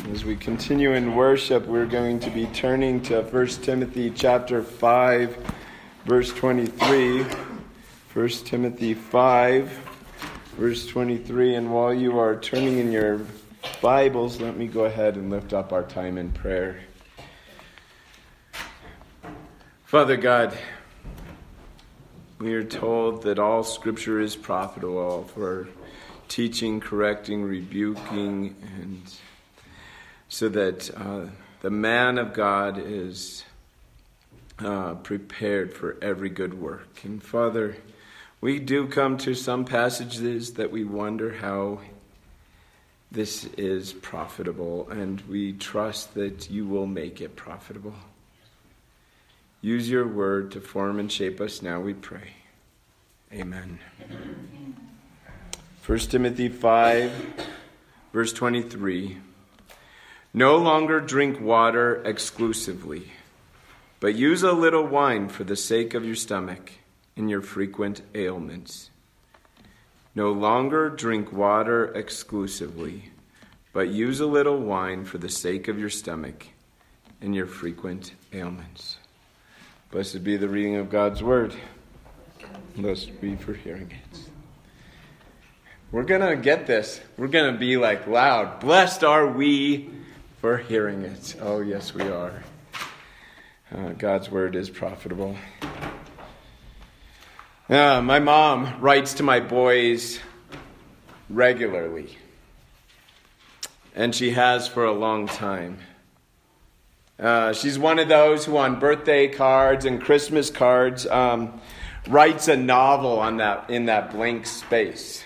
As we continue in worship, we're going to be turning to 1 Timothy chapter 5, verse 23. 1 Timothy 5, verse 23. And while you are turning in your Bibles, let me go ahead and lift up our time in prayer. Father God, we are told that all Scripture is profitable for teaching, correcting, rebuking, and so that the man of God is prepared for every good work. And Father, we do come to some passages that we wonder how this is profitable, and we trust that you will make it profitable. Use your word to form and shape us now, we pray. Amen. 1 Timothy 5, verse 23. No longer drink water exclusively, but use a little wine for the sake of your stomach and your frequent ailments. No longer drink water exclusively, but use a little wine for the sake of your stomach and your frequent ailments. Blessed be the reading of God's word. Blessed be for hearing it. We're going to get this. We're going to be like loud. Blessed are we for hearing it. Oh, yes, we are. God's word is profitable. My mom writes to my boys regularly, and she has for a long time. She's one of those who on birthday cards and Christmas cards writes a novel in that blank space.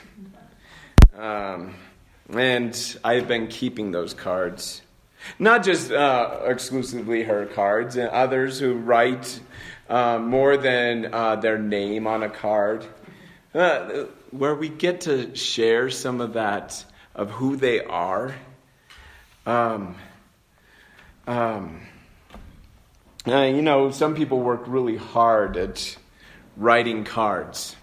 And I've been keeping those cards. Not just exclusively her cards, and others who write more than their name on a card, where we get to share some of that, of who they are. Some people work really hard at writing cards.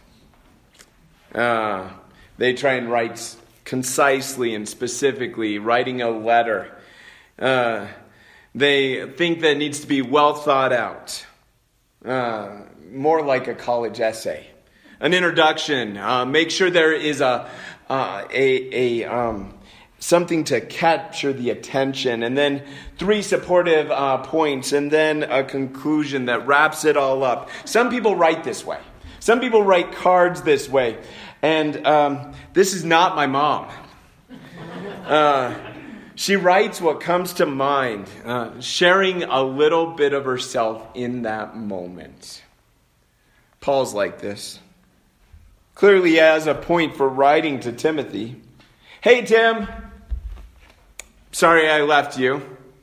They try and write concisely and specifically, writing a letter. They think that it needs to be well thought out. More like a college essay. An introduction. Make sure there is something to capture the attention. And then 3 supportive points. And then a conclusion that wraps it all up. Some people write this way. Some people write cards this way. And this is not my mom. She writes what comes to mind, sharing a little bit of herself in that moment. Paul's like this. Clearly has a point for writing to Timothy. Hey, Tim. Sorry I left you.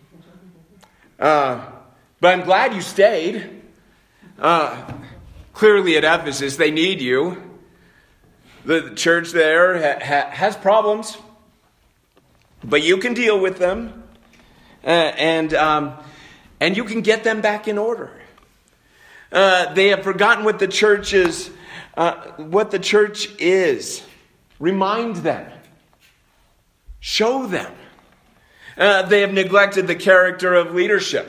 But I'm glad you stayed. Clearly at Ephesus, they need you. The church there has problems. But you can deal with them, and you can get them back in order. They have forgotten what the church is. Remind them. Show them. They have neglected the character of leadership.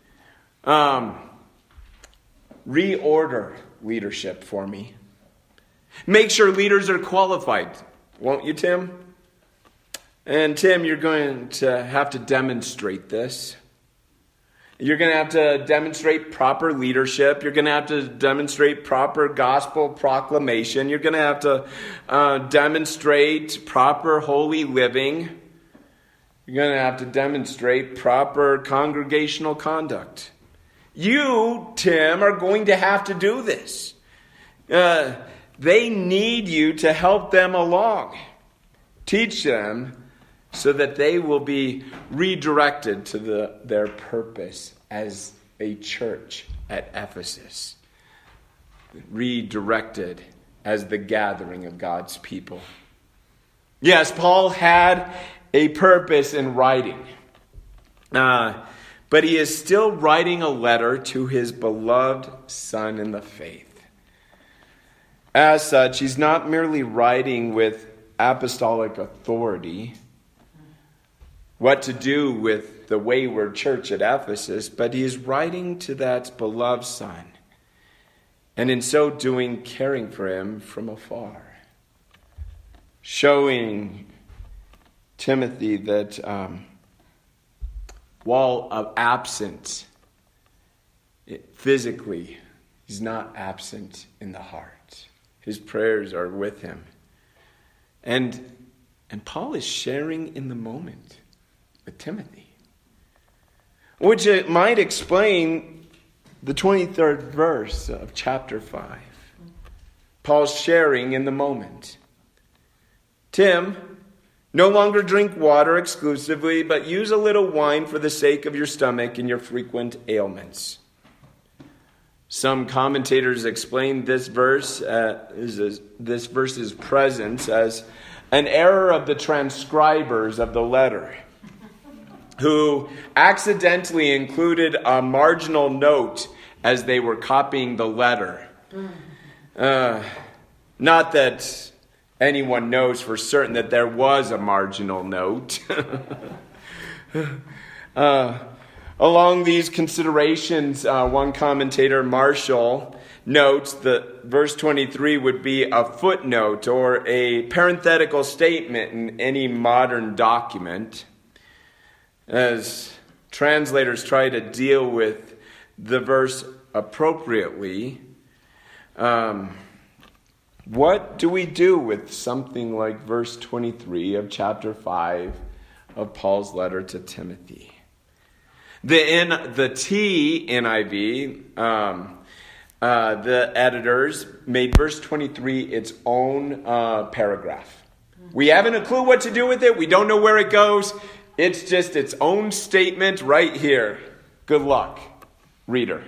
Reorder leadership for me. Make sure leaders are qualified. Won't you, Tim? And Tim, you're going to have to demonstrate this. You're going to have to demonstrate proper leadership. You're going to have to demonstrate proper gospel proclamation. You're going to have to demonstrate proper holy living. You're going to have to demonstrate proper congregational conduct. You, Tim, are going to have to do this. They need you to help them along. Teach them so that they will be redirected to their purpose as a church at Ephesus. Redirected as the gathering of God's people. Yes, Paul had a purpose in writing. But he is still writing a letter to his beloved son in the faith. As such, he's not merely writing with apostolic authority, what to do with the wayward church at Ephesus, but he is writing to that beloved son, and in so doing, caring for him from afar, showing Timothy that while absent physically, he's not absent in the heart. His prayers are with him. And Paul is sharing in the moment with Timothy, which it might explain the 23rd verse of chapter 5. Paul's sharing in the moment. Tim, no longer drink water exclusively, but use a little wine for the sake of your stomach and your frequent ailments. Some commentators explain this verse's presence as an error of the transcribers of the letter, who accidentally included a marginal note as they were copying the letter. Not that anyone knows for certain that there was a marginal note. Along these considerations, one commentator, Marshall, notes that verse 23 would be a footnote or a parenthetical statement in any modern document. As translators try to deal with the verse appropriately, what do we do with something like verse 23 of chapter 5 of Paul's letter to Timothy? The NIV, the editors made verse 23 its own paragraph. We haven't a clue what to do with it. We don't know where it goes. It's just its own statement right here. Good luck, reader.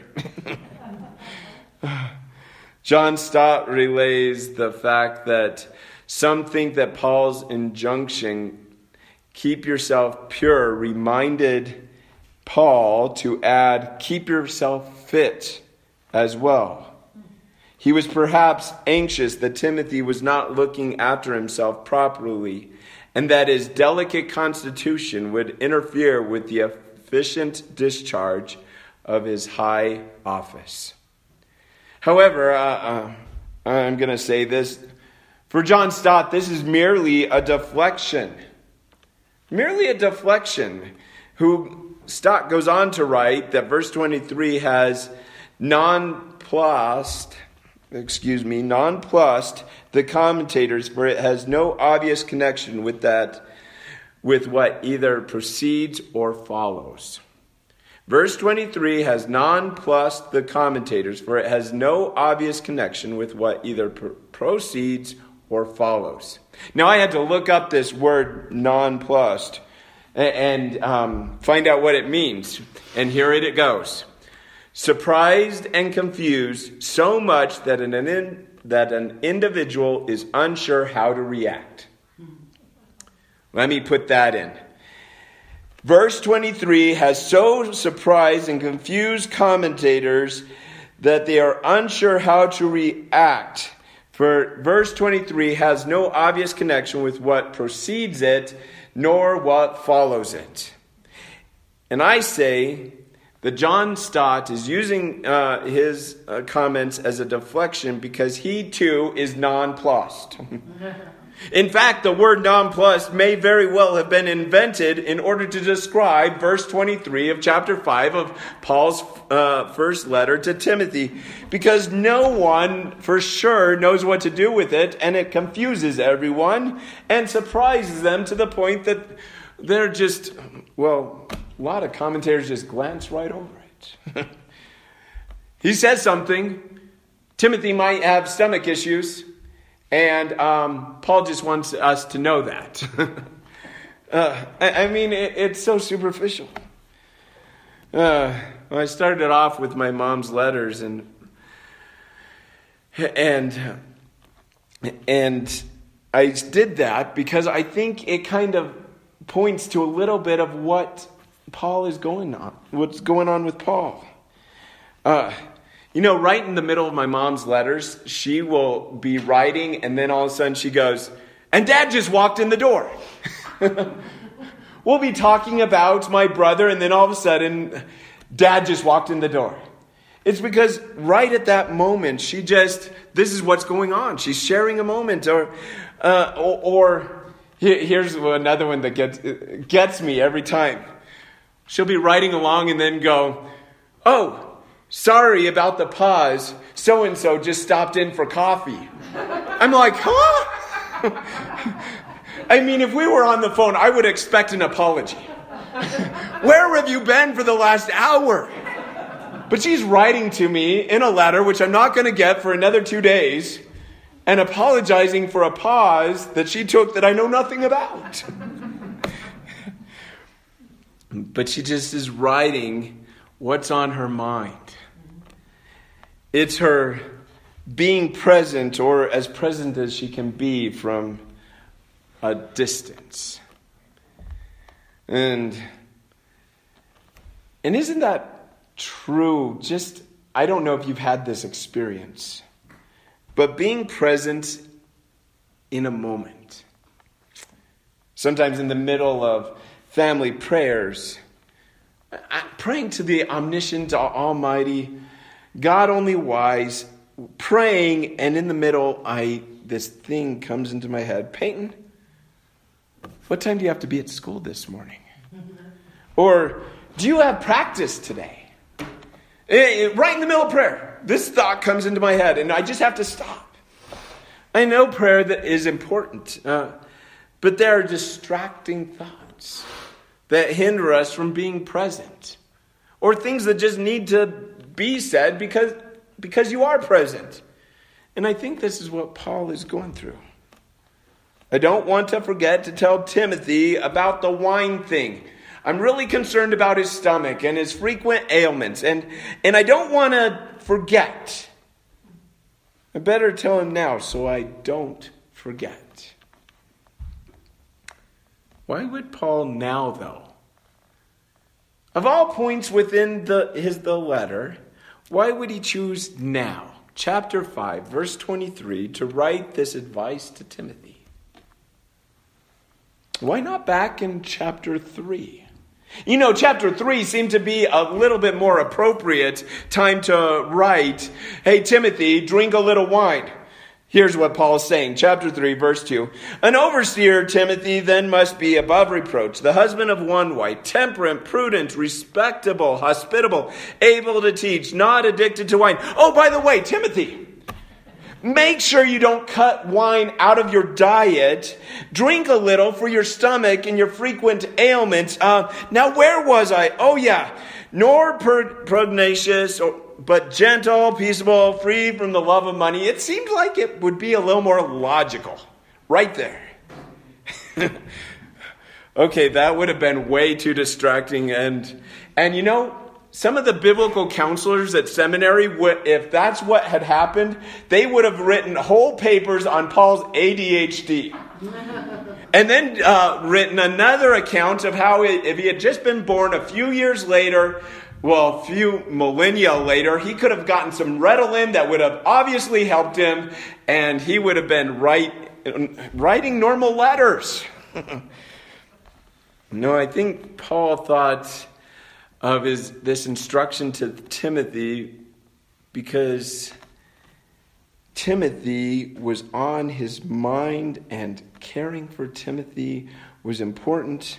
John Stott relays the fact that some think that Paul's injunction, keep yourself pure, reminded Paul to add, keep yourself fit as well. He was perhaps anxious that Timothy was not looking after himself properly, and that his delicate constitution would interfere with the efficient discharge of his high office. However, I'm going to say this. For John Stott, this is merely a deflection. Merely a deflection. Stott goes on to write that verse 23 has nonplussed the commentators, for it has no obvious connection with what either precedes or follows. Verse 23 has nonplussed the commentators, for it has no obvious connection with what either proceeds or follows. Now, I had to look up this word nonplussed and find out what it means. And here it goes. Surprised and confused so much that an individual is unsure how to react. Let me put that in. Verse 23 has so surprised and confused commentators that they are unsure how to react. For verse 23 has no obvious connection with what precedes it, nor what follows it. And I say that John Stott is using his comments as a deflection because he too is nonplussed. In fact, the word nonplussed may very well have been invented in order to describe verse 23 of chapter 5 of Paul's first letter to Timothy, because no one for sure knows what to do with it, and it confuses everyone and surprises them to the point that they're just, a lot of commentators just glance right over it. He says something. Timothy might have stomach issues. And Paul just wants us to know that. It's so superficial. I started off with my mom's letters, and I did that because I think it kind of points to a little bit of what Paul is going on, what's going on with Paul. Right in the middle of my mom's letters, she will be writing, and then all of a sudden she goes, and Dad just walked in the door. we'll be talking about my brother, and then all of a sudden, Dad just walked in the door. It's because right at that moment, this is what's going on. She's sharing a moment. Or here's another one that gets me every time. She'll be riding along and then go, "Oh, sorry about the pause. So-and-so just stopped in for coffee." I'm like, huh? I mean, if we were on the phone, I would expect an apology. Where have you been for the last hour? But she's writing to me in a letter, which I'm not going to get for another 2 days, and apologizing for a pause that she took that I know nothing about. But she just is writing what's on her mind. It's her being present, or as present as she can be from a distance. And isn't that true? I don't know if you've had this experience, but being present in a moment. Sometimes in the middle of family prayers, praying to the omniscient, almighty, God only wise, praying, and in the middle, this thing comes into my head. Peyton, what time do you have to be at school this morning? Or, do you have practice today? Right in the middle of prayer, this thought comes into my head, and I just have to stop. I know prayer that is important, but there are distracting thoughts that hinder us from being present, or things that just need to be said because you are present. And I think this is what Paul is going through. I don't want to forget to tell Timothy about the wine thing. I'm really concerned about his stomach and his frequent ailments. And I don't want to forget. I better tell him now so I don't forget. Why would Paul now, though? Of all points within the letter, why would he choose now, chapter 5, verse 23, to write this advice to Timothy? Why not back in chapter 3? You know, chapter 3 seemed to be a little bit more appropriate time to write, "Hey, Timothy, drink a little wine." Here's what Paul is saying, chapter 3, verse 2. "An overseer, Timothy, then must be above reproach, the husband of one wife, temperate, prudent, respectable, hospitable, able to teach, not addicted to wine." Oh, by the way, Timothy, make sure you don't cut wine out of your diet. Drink a little for your stomach and your frequent ailments. Now, where was I? Oh, yeah. "Nor pugnacious, but gentle, peaceable, free from the love of money." It seems like it would be a little more logical. Right there. Okay, that would have been way too distracting. And you know, some of the biblical counselors at seminary, if that's what had happened, they would have written whole papers on Paul's ADHD. And then written another account of how if he had just been born a few years later, well, a few millennia later, he could have gotten some Ritalin that would have obviously helped him, and he would have been writing normal letters. No, I think Paul thought of this instruction to Timothy because Timothy was on his mind, and caring for Timothy was important.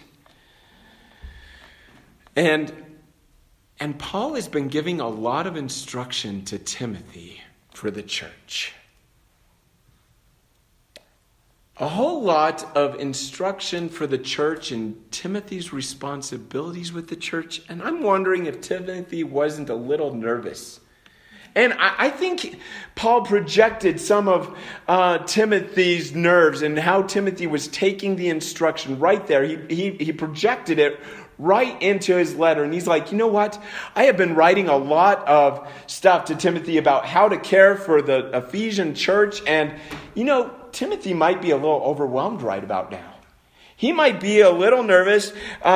And Paul has been giving a lot of instruction to Timothy for the church. A whole lot of instruction for the church and Timothy's responsibilities with the church. And I'm wondering if Timothy wasn't a little nervous. And I think Paul projected some of Timothy's nerves and how Timothy was taking the instruction right there. He projected it right into his letter. And he's like, you know what? I have been writing a lot of stuff to Timothy about how to care for the Ephesian church. And, you know, Timothy might be a little overwhelmed right about now. He might be a little nervous,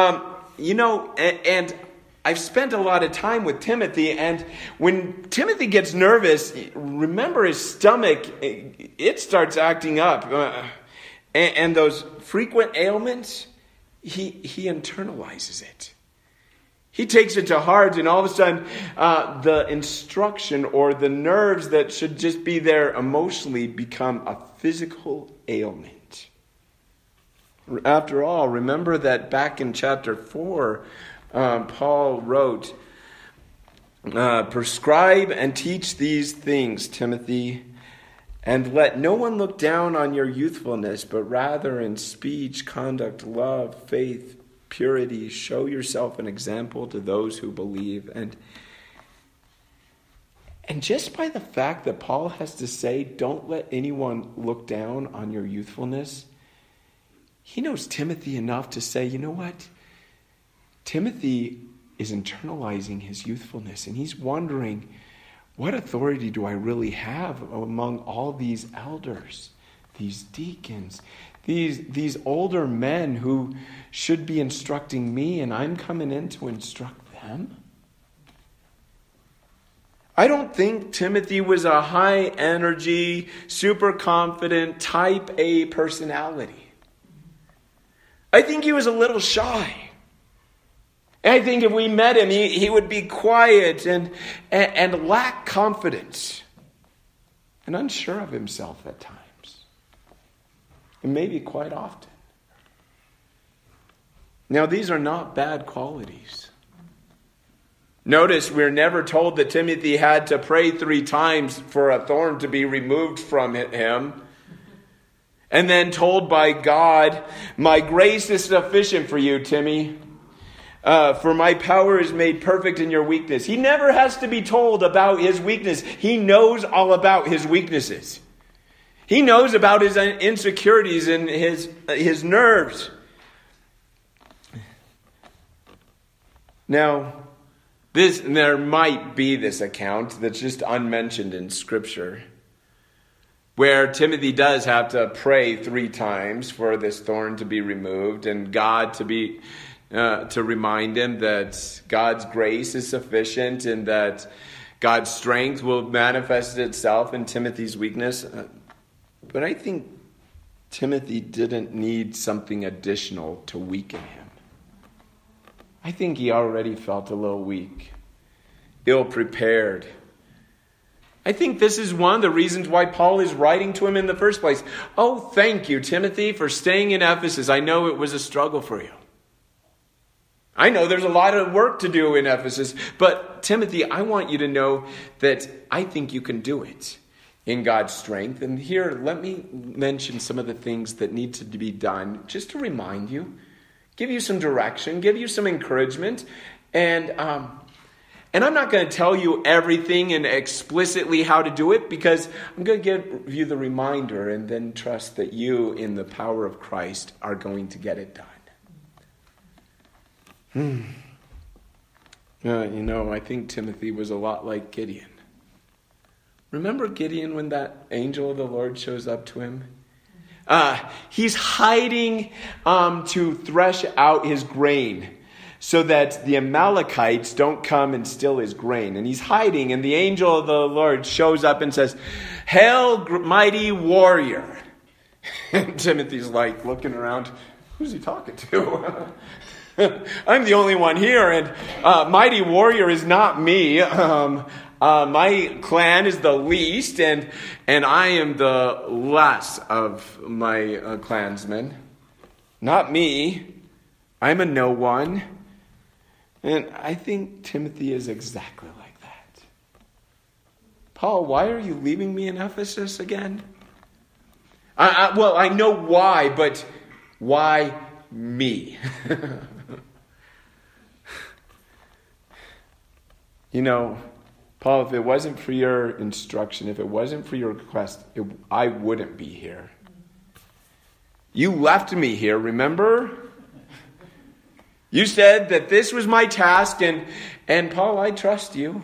and I've spent a lot of time with Timothy, and when Timothy gets nervous, remember his stomach, it starts acting up. And those frequent ailments, he internalizes it. He takes it to heart, and all of a sudden, the instruction or the nerves that should just be there emotionally become a physical ailment. After all, remember that back in chapter 4, Paul wrote, "Prescribe and teach these things, Timothy, and let no one look down on your youthfulness, but rather in speech, conduct, love, faith, purity, show yourself an example to those who believe." And just by the fact that Paul has to say, don't let anyone look down on your youthfulness, he knows Timothy enough to say, you know what? Timothy is internalizing his youthfulness, and he's wondering, what authority do I really have among all these elders, these deacons, these older men who should be instructing me, and I'm coming in to instruct them? I don't think Timothy was a high energy, super confident, type A personality. I think he was a little shy. I think if we met him, he would be quiet and lack confidence and unsure of himself at times. And maybe quite often. Now, these are not bad qualities. Notice we're never told that Timothy had to pray 3 times for a thorn to be removed from him. And then told by God, "My grace is sufficient for you, Timmy. For my power is made perfect in your weakness." He never has to be told about his weakness. He knows all about his weaknesses. He knows about his insecurities and his nerves. Now, there might be this account that's just unmentioned in Scripture, where Timothy does have to pray 3 times for this thorn to be removed, and God to remind him that God's grace is sufficient and that God's strength will manifest itself in Timothy's weakness. But I think Timothy didn't need something additional to weaken him. I think he already felt a little weak, ill-prepared. I think this is one of the reasons why Paul is writing to him in the first place. "Oh, thank you, Timothy, for staying in Ephesus. I know it was a struggle for you. I know there's a lot of work to do in Ephesus, but Timothy, I want you to know that I think you can do it in God's strength. And here, let me mention some of the things that need to be done, just to remind you, give you some direction, give you some encouragement. And I'm not going to tell you everything and explicitly how to do it, because I'm going to give you the reminder and then trust that you, in the power of Christ, are going to get it done." I think Timothy was a lot like Gideon. Remember Gideon when that angel of the Lord shows up to him? He's hiding to thresh out his grain so that the Amalekites don't come and steal his grain. And he's hiding, and the angel of the Lord shows up and says, "Hail, mighty warrior." And Timothy's like looking around, who's he talking to? I'm the only one here, and mighty warrior is not me. My clan is the least, and I am the less of my clansmen. Not me. I'm a no one. And I think Timothy is exactly like that. "Paul, why are you leaving me in Ephesus again?" Well, I know why, but why me? Paul, if it wasn't for your instruction, if it wasn't for your request, I wouldn't be here. You left me here, remember? You said that this was my task, and Paul, I trust you.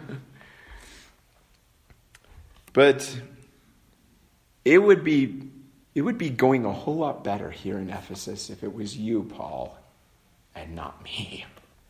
But it would be going a whole lot better here in Ephesus if it was you, Paul, and not me.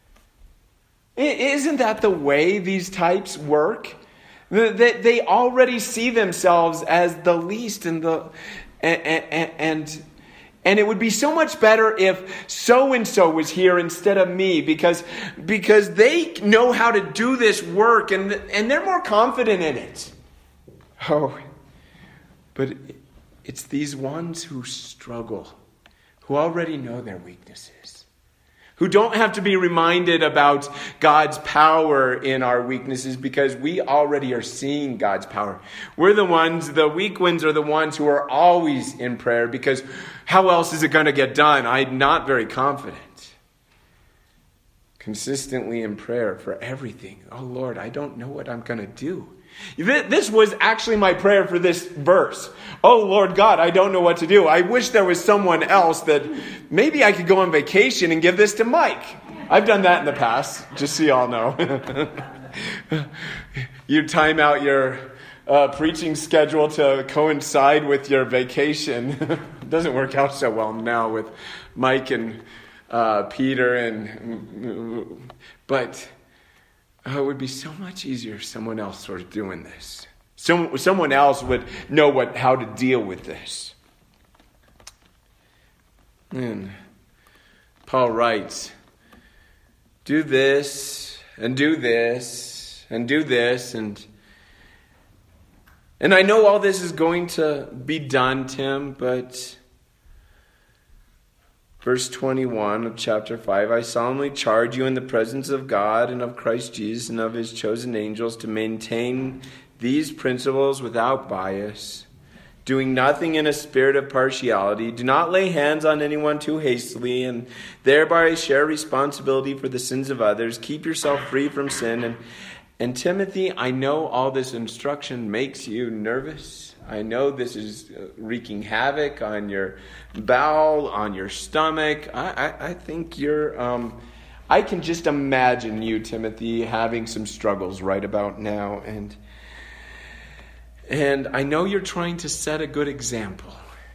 Isn't that the way these types work? They already see themselves as the least and And it would be so much better if so-and-so was here instead of me, because they know how to do this work and they're more confident in it. Oh, but it's these ones who struggle, who already know their weaknesses, who don't have to be reminded about God's power in our weaknesses because we already are seeing God's power. We're the weak ones are the ones who are always in prayer because how else is it going to get done? I'm not very confident. Consistently in prayer for everything. Oh Lord, I don't know what I'm going to do. This was actually my prayer for this verse. Oh Lord God, I don't know what to do. I wish there was someone else that maybe I could go on vacation and give this to Mike. I've done that in the past, just so you all know. You time out your preaching schedule to coincide with your vacation. It doesn't work out so well now with Mike and Peter but it would be so much easier if someone else were doing this. Someone else would know how to deal with this. And Paul writes, do this, and do this, and do this, and I know all this is going to be done, Tim, but Verse 21 of chapter 5, I solemnly charge you in the presence of God and of Christ Jesus and of his chosen angels to maintain these principles without bias, doing nothing in a spirit of partiality. Do not lay hands on anyone too hastily and thereby share responsibility for the sins of others. Keep yourself free from sin. And Timothy, I know all this instruction makes you nervous. I know this is wreaking havoc on your bowel, on your stomach. I think you're... I can just imagine you, Timothy, having some struggles right about now. And I know you're trying to set a good example.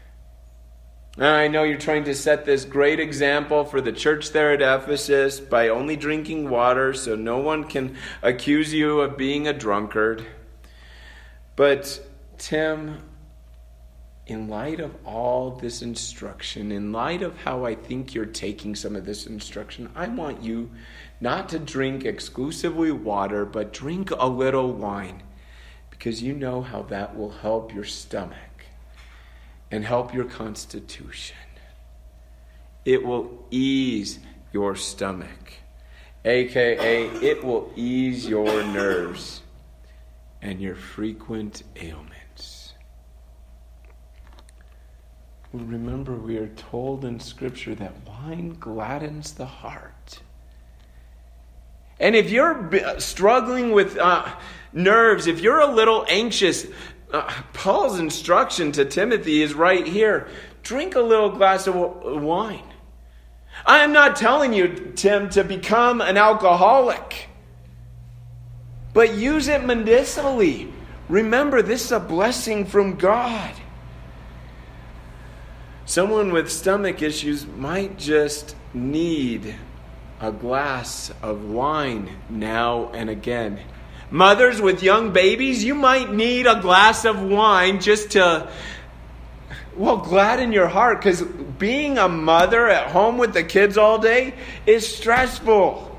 I know you're trying to set this great example for the church there at Ephesus by only drinking water so no one can accuse you of being a drunkard. But Tim, in light of all this instruction, in light of how I think you're taking some of this instruction, I want you not to drink exclusively water, but drink a little wine, because you know how that will help your stomach and help your constitution. It will ease your stomach, aka it will ease your nerves and your frequent ailments. Remember, we are told in Scripture that wine gladdens the heart. And if you're struggling with nerves, if you're a little anxious, Paul's instruction to Timothy is right here. Drink a little glass of wine. I am not telling you, Tim, to become an alcoholic, but use it medicinally. Remember, this is a blessing from God. Someone with stomach issues might just need a glass of wine now and again. Mothers with young babies, you might need a glass of wine just to, gladden your heart, because being a mother at home with the kids all day is stressful.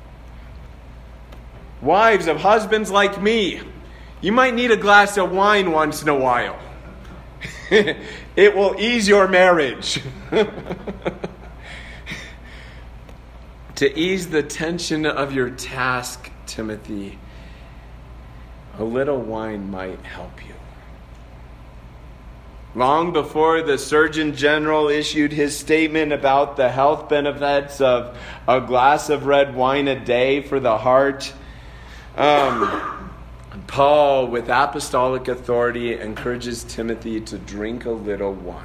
Wives of husbands like me, you might need a glass of wine once in a while. It will ease your marriage. To ease the tension of your task, Timothy, a little wine might help you. Long before the Surgeon General issued his statement about the health benefits of a glass of red wine a day for the heart, Paul, with apostolic authority, encourages Timothy to drink a little wine.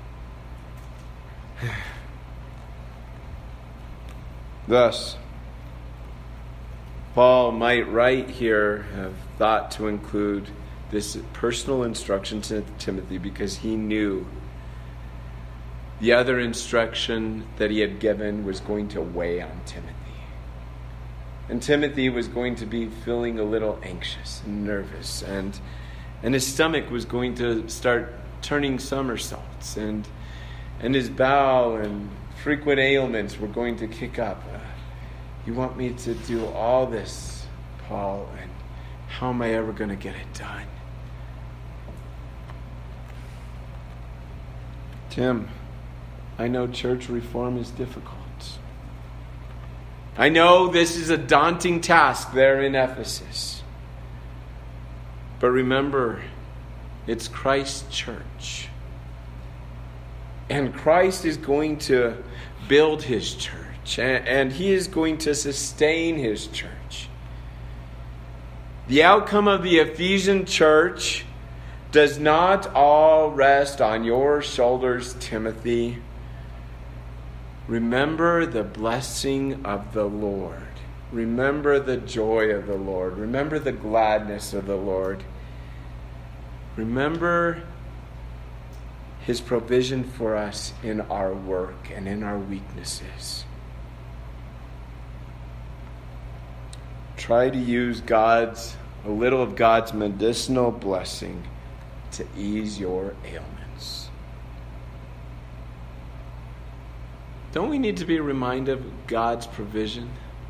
Thus, Paul might right here have thought to include this personal instruction to Timothy because he knew the other instruction that he had given was going to weigh on Timothy. And Timothy was going to be feeling a little anxious and nervous, and his stomach was going to start turning somersaults, and and his bowel and frequent ailments were going to kick up. You want me to do all this, Paul, and how am I ever going to get it done? Tim, I know church reform is difficult. I know this is a daunting task there in Ephesus. But remember, it's Christ's church. And Christ is going to build his church. And he is going to sustain his church. The outcome of the Ephesian church does not all rest on your shoulders, Timothy. Remember the blessing of the Lord. Remember the joy of the Lord. Remember the gladness of the Lord. Remember his provision for us in our work and in our weaknesses. Try to use a little of God's medicinal blessing to ease your ailments. Don't we need to be reminded of God's provision?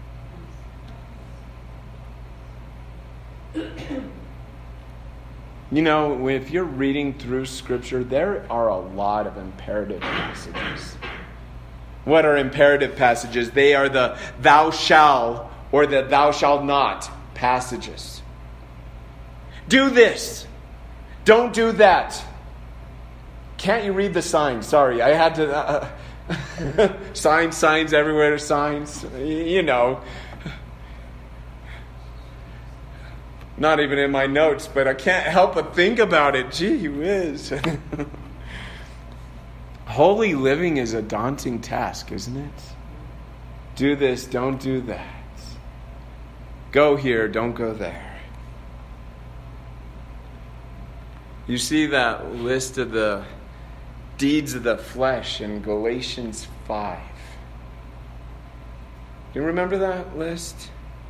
You know, if you're reading through Scripture, there are a lot of imperative passages. What are imperative passages? They are the thou shalt or the thou shalt not passages. Do this. Don't do that. Can't you read the signs? Sorry, I had to... signs everywhere, signs. You know. Not even in my notes, but I can't help but think about it. Gee whiz. Holy living is a daunting task, isn't it? Do this, don't do that. Go here, don't go there. You see that list of the deeds of the flesh in Galatians 5. You remember that list?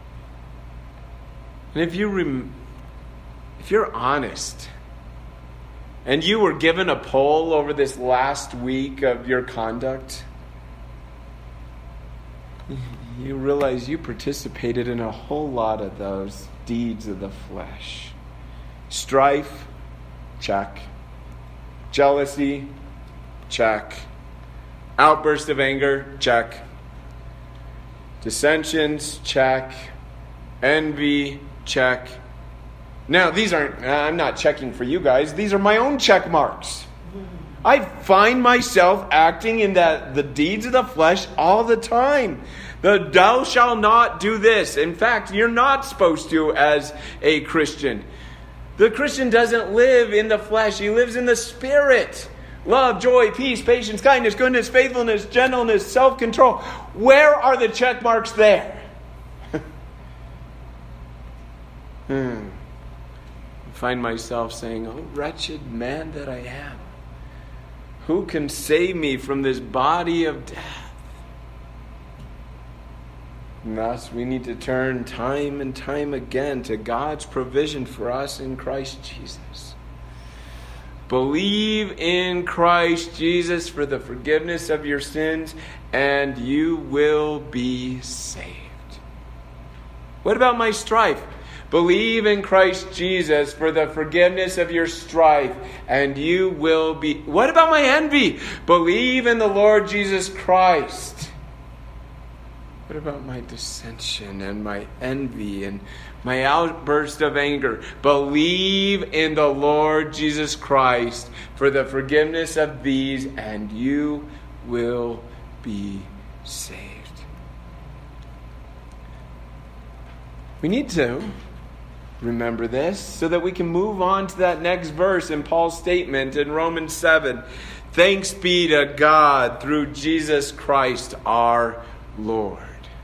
And if you're honest, and you were given a poll over this last week of your conduct, you realize you participated in a whole lot of those deeds of the flesh. Strife, check. Jealousy, check. Outburst of anger, check. Dissensions, check. Envy, check. Now, I'm not checking for you guys. These are my own check marks. I find myself acting in the deeds of the flesh all the time. The thou shalt not do this. In fact, you're not supposed to as a Christian. The Christian doesn't live in the flesh. He lives in the Spirit. Love, joy, peace, patience, kindness, goodness, faithfulness, gentleness, self-control. Where are the check marks there? I find myself saying, oh, wretched man that I am. Who can save me from this body of death? And thus, we need to turn time and time again to God's provision for us in Christ Jesus. Believe in Christ Jesus for the forgiveness of your sins, and you will be saved. What about my strife? Believe in Christ Jesus for the forgiveness of your strife, and you will be... What about my envy? Believe in the Lord Jesus Christ. What about my dissension and my envy and my outburst of anger? Believe in the Lord Jesus Christ for the forgiveness of these, and you will be saved. We need to remember this so that we can move on to that next verse in Paul's statement in Romans 7. Thanks be to God through Jesus Christ our Lord.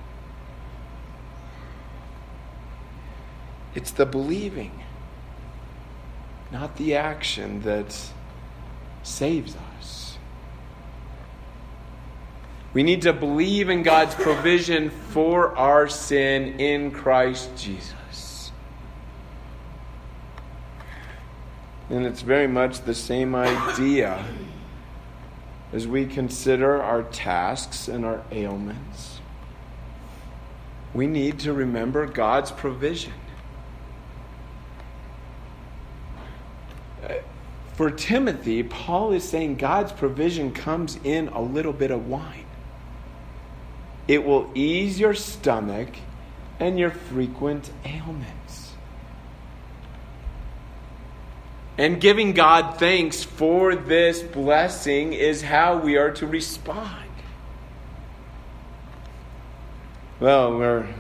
It's the believing, not the action, that saves us. We need to believe in God's provision for our sin in Christ Jesus. And it's very much the same idea as we consider our tasks and our ailments, we need to remember God's provision. For Timothy, Paul is saying God's provision comes in a little bit of wine. It will ease your stomach and your frequent ailments. And giving God thanks for this blessing is how we are to respond. Well, we're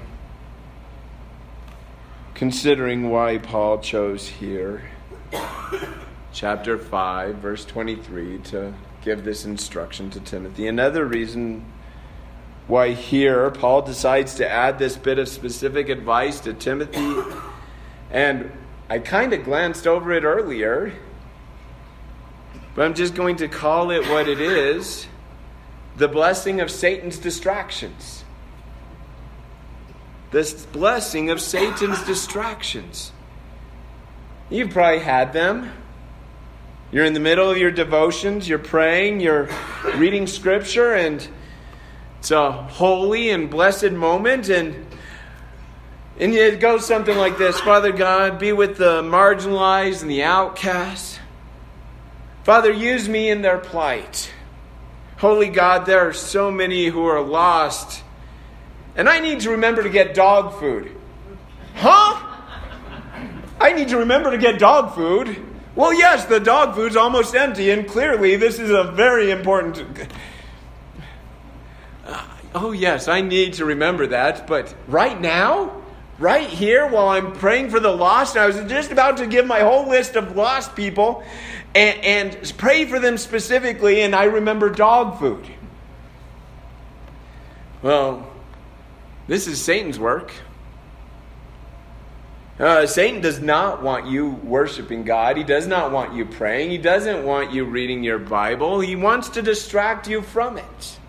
considering why Paul chose here, chapter 5, verse 23, to give this instruction to Timothy. Another reason why here Paul decides to add this bit of specific advice to Timothy, and I kind of glanced over it earlier, but I'm just going to call it what it is: the blessing of Satan's distractions. This blessing of Satan's distractions. You've probably had them. You're in the middle of your devotions, you're praying, you're reading scripture, and it's a holy and blessed moment, and it goes something like this: Father God, be with the marginalized and the outcasts. Father, use me in their plight. Holy God, there are so many who are lost, and I need to remember to get dog food. Huh? I need to remember to get dog food? Well, yes, the dog food's almost empty, and clearly this is a very important... Oh, yes, I need to remember that, but right now, right here, while I'm praying for the lost, and I was just about to give my whole list of lost people and pray for them specifically, and I remember dog food. Well, this is Satan's work. Satan does not want you worshiping God. He does not want you praying. He doesn't want you reading your Bible. He wants to distract you from it.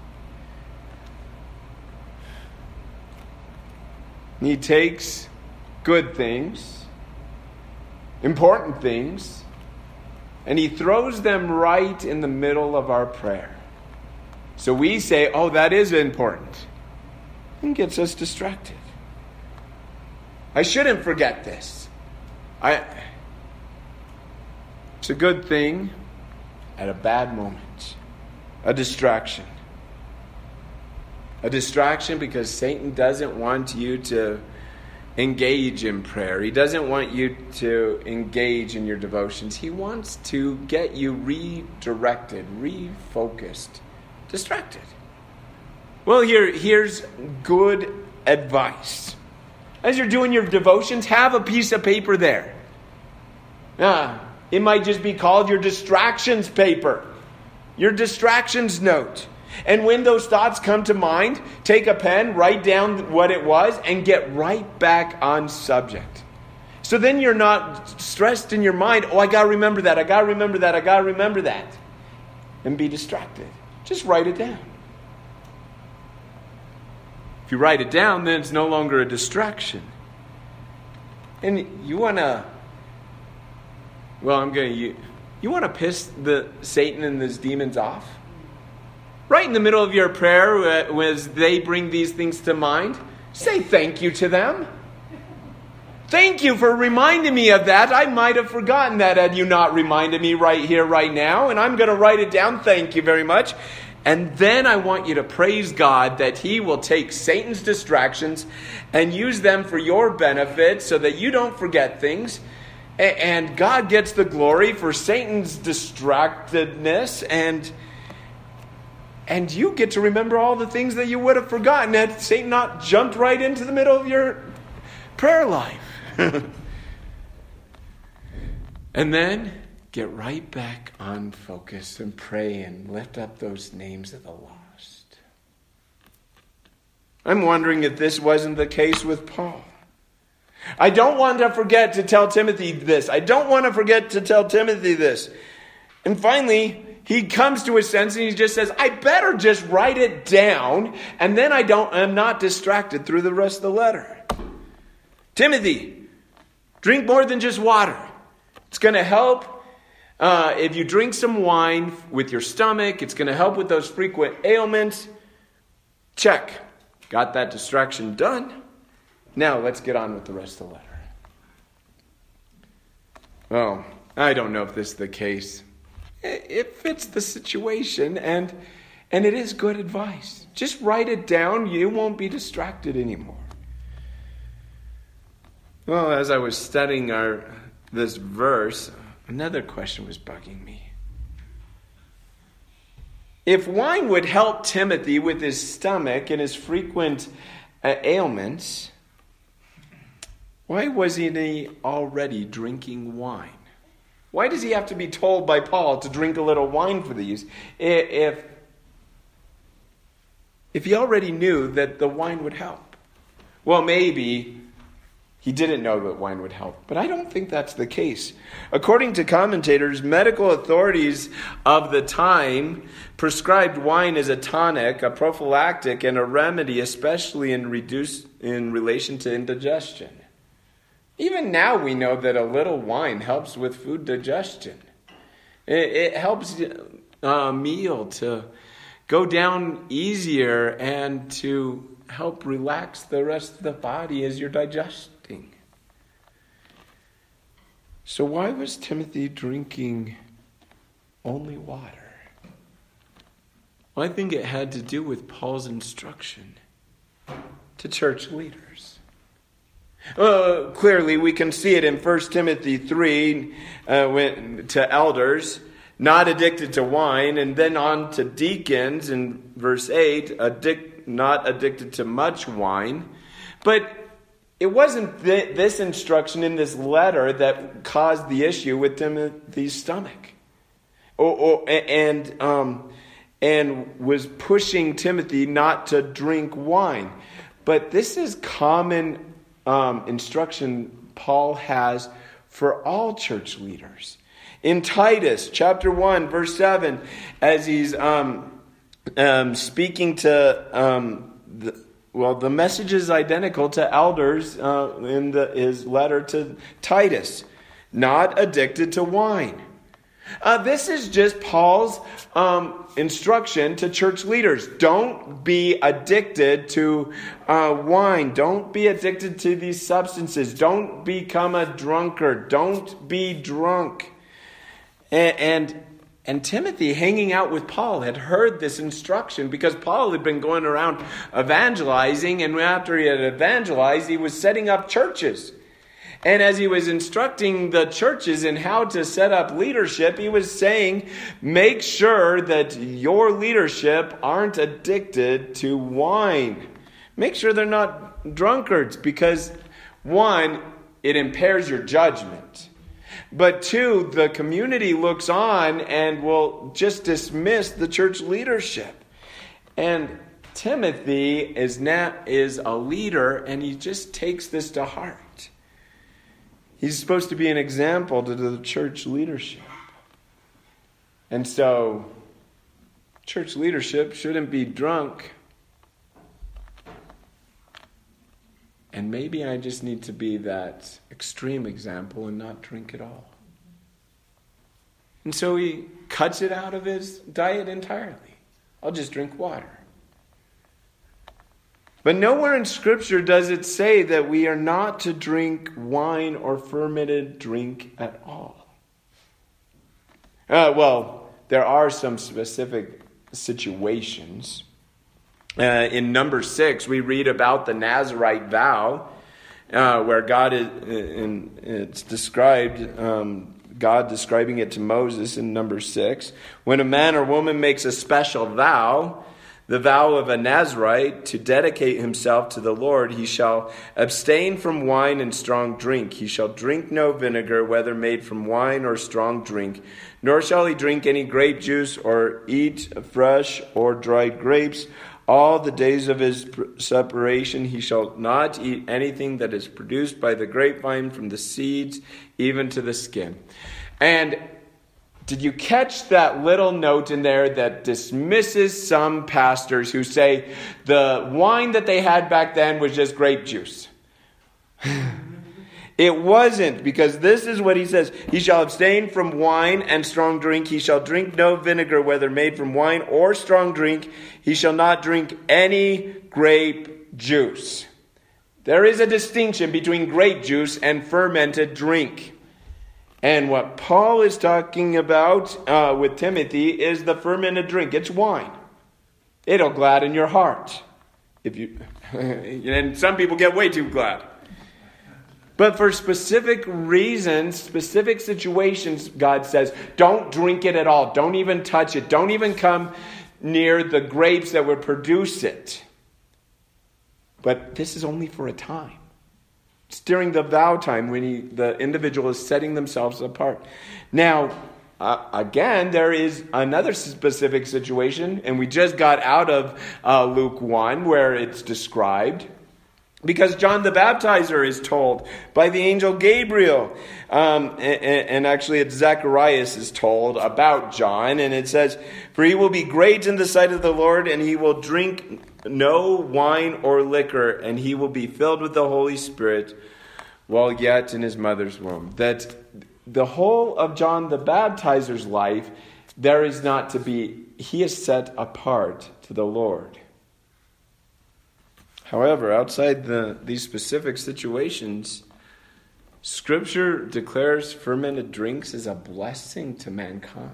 He takes good things, important things, and he throws them right in the middle of our prayer. So we say, oh, that is important, and gets us distracted. I shouldn't forget this. It's a good thing at a bad moment. A distraction. A distraction because Satan doesn't want you to engage in prayer. He doesn't want you to engage in your devotions. He wants to get you redirected, refocused, distracted. Well, here's good advice. As you're doing your devotions, have a piece of paper there. It might just be called your distractions paper, your distractions note. And when those thoughts come to mind, take a pen, write down what it was, and get right back on subject. So then you're not stressed in your mind, oh, I got to remember that, I got to remember that, I got to remember that. And be distracted. Just write it down. If you write it down, then it's no longer a distraction. And you want to, you want to piss Satan and his demons off? Right in the middle of your prayer, as they bring these things to mind, say thank you to them. Thank you for reminding me of that. I might have forgotten that had you not reminded me right here, right now. And I'm going to write it down. Thank you very much. And then I want you to praise God that He will take Satan's distractions and use them for your benefit so that you don't forget things. And God gets the glory for Satan's distractedness, and you get to remember all the things that you would have forgotten had Satan not jumped right into the middle of your prayer life. And then get right back on focus and pray and lift up those names of the lost. I'm wondering if this wasn't the case with Paul. I don't want to forget to tell Timothy this. I don't want to forget to tell Timothy this. And finally, he comes to his sense and he just says, I better just write it down, and then I'm not distracted through the rest of the letter. Timothy, drink more than just water. It's going to help If you drink some wine with your stomach, it's going to help with those frequent ailments. Check. Got that distraction done. Now let's get on with the rest of the letter. Well, I don't know if this is the case. It fits the situation, and it is good advice. Just write it down. You won't be distracted anymore. Well, as I was studying this verse, another question was bugging me. If wine would help Timothy with his stomach and his frequent ailments, why wasn't he already drinking wine? Why does he have to be told by Paul to drink a little wine for these if he already knew that the wine would help? Well, maybe he didn't know that wine would help, but I don't think that's the case. According to commentators, medical authorities of the time prescribed wine as a tonic, a prophylactic, and a remedy, especially in relation to indigestion. Even now we know that a little wine helps with food digestion. It helps a meal to go down easier and to help relax the rest of the body as you're digesting. So why was Timothy drinking only water? Well, I think it had to do with Paul's instruction to church leaders. Clearly, we can see it in 1 Timothy 3 to elders, not addicted to wine, and then on to deacons in verse 8, not addicted to much wine. But it wasn't this instruction in this letter that caused the issue with Timothy's stomach, and was pushing Timothy not to drink wine. But this is common instruction Paul has for all church leaders. In Titus chapter 1 verse 7, as he's speaking to the message is identical to elders in his letter to Titus, not addicted to wine. This is just Paul's instruction to church leaders. Don't be addicted to wine. Don't be addicted to these substances. Don't become a drunkard. Don't be drunk. And Timothy, hanging out with Paul, had heard this instruction because Paul had been going around evangelizing, and after he had evangelized, he was setting up churches. And as he was instructing the churches in how to set up leadership, he was saying, make sure that your leadership aren't addicted to wine. Make sure they're not drunkards, because one, it impairs your judgment. But two, the community looks on and will just dismiss the church leadership. And Timothy is a leader, and he just takes this to heart. He's supposed to be an example to the church leadership. And so, church leadership shouldn't be drunk. And maybe I just need to be that extreme example and not drink at all. And so he cuts it out of his diet entirely. I'll just drink water. But nowhere in Scripture does it say that we are not to drink wine or fermented drink at all. Well, there are some specific situations. In number 6, we read about the Nazirite vow, where God it's described, God describing it to Moses in number 6. When a man or woman makes a special vow, the vow of a Nazirite, to dedicate himself to the Lord, he shall abstain from wine and strong drink. He shall drink no vinegar, whether made from wine or strong drink. Nor shall he drink any grape juice or eat fresh or dried grapes. All the days of his separation he shall not eat anything that is produced by the grapevine, from the seeds even to the skin. And did you catch that little note in there that dismisses some pastors who say the wine that they had back then was just grape juice? It wasn't, because this is what he says. He shall abstain from wine and strong drink. He shall drink no vinegar, whether made from wine or strong drink. He shall not drink any grape juice. There is a distinction between grape juice and fermented drink. And what Paul is talking about with Timothy is the fermented drink. It's wine. It'll gladden your heart. And some people get way too glad. But for specific reasons, specific situations, God says, don't drink it at all. Don't even touch it. Don't even come near the grapes that would produce it. But this is only for a time. It's during the vow time when the individual is setting themselves apart. Now, again, there is another specific situation, and we just got out of Luke 1 where it's described. Because John the Baptizer is told by the angel Gabriel. And actually it's Zacharias is told about John. And it says, for he will be great in the sight of the Lord, and he will drink no wine or liquor, and he will be filled with the Holy Spirit while yet in his mother's womb. That the whole of John the Baptizer's life, he is set apart to the Lord. However, outside these specific situations, Scripture declares fermented drinks as a blessing to mankind.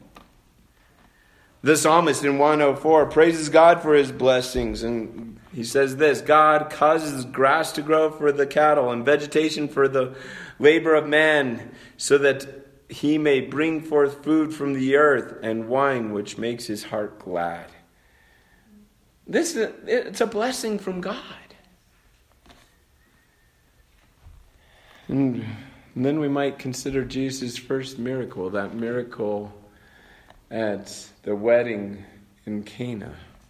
The psalmist in 104 praises God for his blessings, and he says this: God causes grass to grow for the cattle and vegetation for the labor of man, so that he may bring forth food from the earth and wine which makes his heart glad. It's a blessing from God. And then we might consider Jesus' first miracle, that miracle at the wedding in Cana.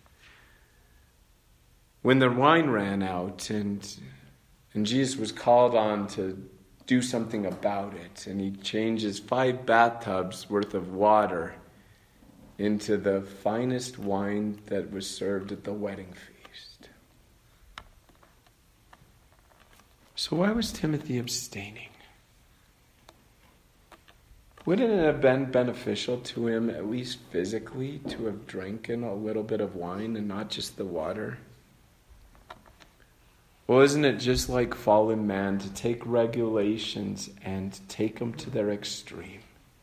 When the wine ran out and Jesus was called on to do something about it, and he changes 5 bathtubs worth of water into the finest wine that was served at the wedding feast. So why was Timothy abstaining? Wouldn't it have been beneficial to him, at least physically, to have drinking a little bit of wine and not just the water? Well, isn't it just like fallen man to take regulations and take them to their extreme?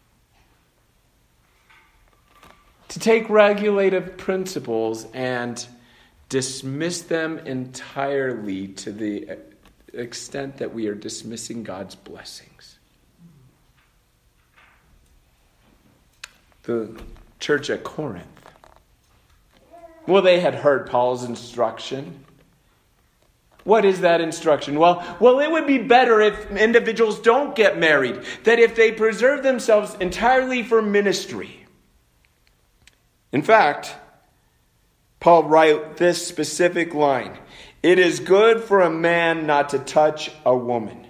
To take regulative principles and dismiss them entirely to the extent that we are dismissing God's blessings. The church at Corinth. Well, they had heard Paul's instruction. What is that instruction? Well, it would be better if individuals don't get married. That if they preserve themselves entirely for ministry. In fact, Paul wrote this specific line: it is good for a man not to touch a woman.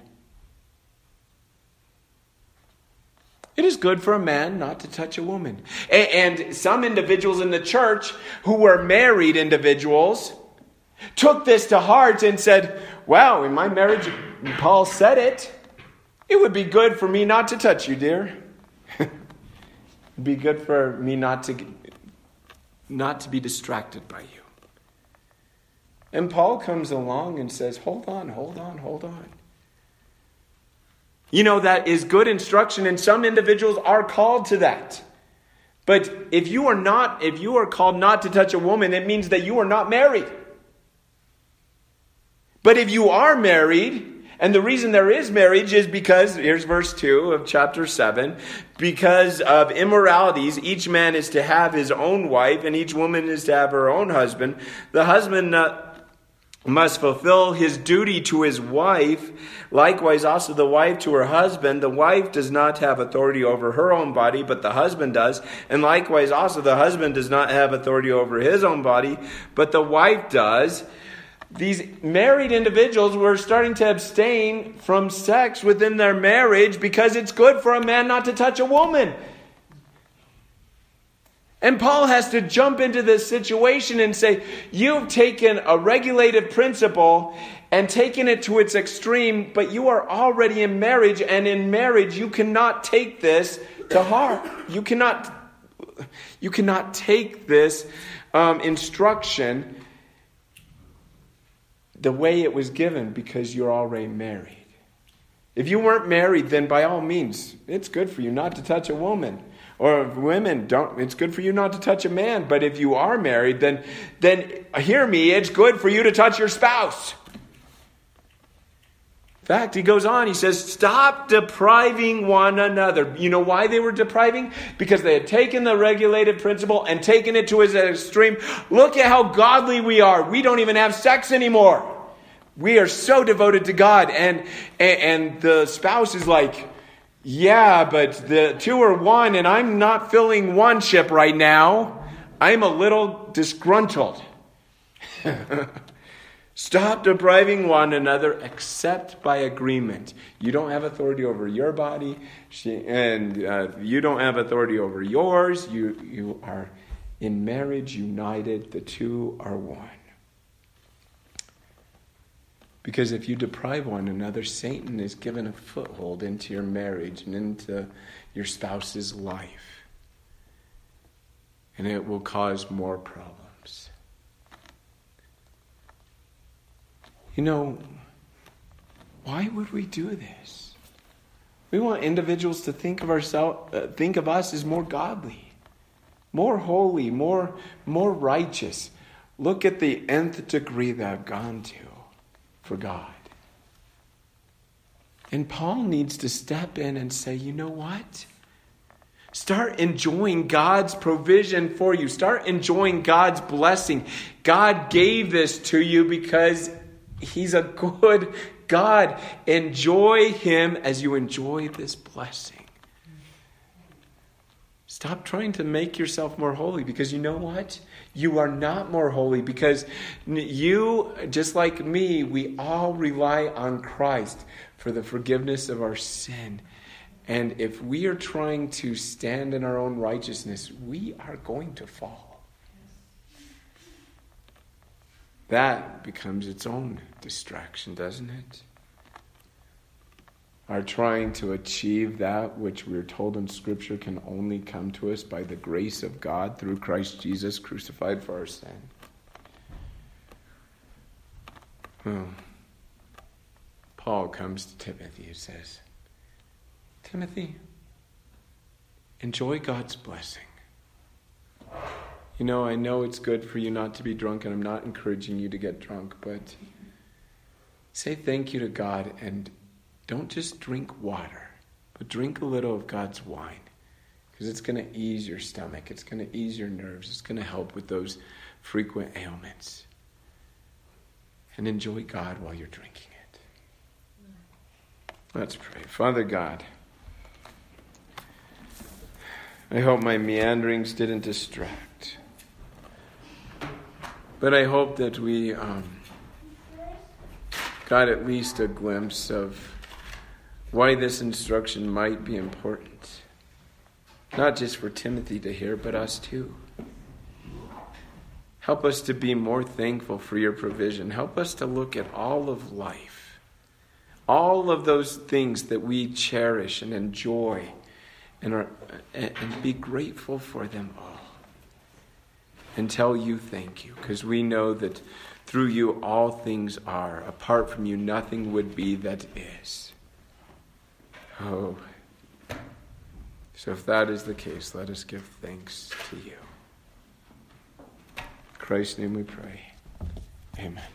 It is good for a man not to touch a woman. And some individuals in the church who were married individuals took this to heart and said, wow, in my marriage, Paul said it. It would be good for me not to touch you, dear. It'd be good for me not to be distracted by you. And Paul comes along and says, hold on. You know, that is good instruction, and some individuals are called to that. But if you are called not to touch a woman, it means that you are not married. But if you are married, and the reason there is marriage is because, here's verse 2 of chapter 7, because of immoralities, each man is to have his own wife, and each woman is to have her own husband. The husband must fulfill his duty to his wife, likewise also the wife to her husband. The wife does not have authority over her own body, but the husband does. And likewise also the husband does not have authority over his own body, but the wife does. These married individuals were starting to abstain from sex within their marriage because it's good for a man not to touch a woman. And Paul has to jump into this situation and say, you've taken a regulative principle and taken it to its extreme, but you are already in marriage, and in marriage you cannot take this to heart. You cannot take this instruction the way it was given, because you're already married. If you weren't married, then by all means, it's good for you not to touch a woman. Or women, it's good for you not to touch a man. But if you are married, then hear me, it's good for you to touch your spouse. In fact, he goes on, he says, stop depriving one another. You know why they were depriving? Because they had taken the regulated principle and taken it to its extreme. Look at how godly we are. We don't even have sex anymore. We are so devoted to God. And the spouse is like, yeah, but the two are one, and I'm not filling one ship right now. I'm a little disgruntled. Stop depriving one another except by agreement. You don't have authority over your body, and you don't have authority over yours. You are in marriage united. The two are one. Because if you deprive one another, Satan is given a foothold into your marriage and into your spouse's life. And it will cause more problems. You know, why would we do this? We want individuals to think of us as more godly, more holy, more righteous. Look at the nth degree that I've gone to for God. And Paul needs to step in and say, you know what? Start enjoying God's provision for you. Start enjoying God's blessing. God gave this to you because He's a good God. Enjoy Him as you enjoy this blessing. Stop trying to make yourself more holy, because you know what? You are not more holy, because you, just like me, we all rely on Christ for the forgiveness of our sin. And if we are trying to stand in our own righteousness, we are going to fall. That becomes its own distraction, doesn't it? Our trying to achieve that which we're told in Scripture can only come to us by the grace of God through Christ Jesus crucified for our sin. Well, Paul comes to Timothy and says, Timothy, enjoy God's blessing. You know, I know it's good for you not to be drunk, and I'm not encouraging you to get drunk, but say thank you to God, and don't just drink water, but drink a little of God's wine, because it's going to ease your stomach. It's going to ease your nerves. It's going to help with those frequent ailments. And enjoy God while you're drinking it. Let's pray. Father God, I hope my meanderings didn't distract. But I hope that we got at least a glimpse of why this instruction might be important. Not just for Timothy to hear, but us too. Help us to be more thankful for your provision. Help us to look at all of life, all of those things that we cherish and enjoy, and be grateful for them all. And tell you thank you, because we know that through you all things are. Apart from you, nothing would be that is. Oh, so if that is the case, let us give thanks to you. In Christ's name we pray. Amen.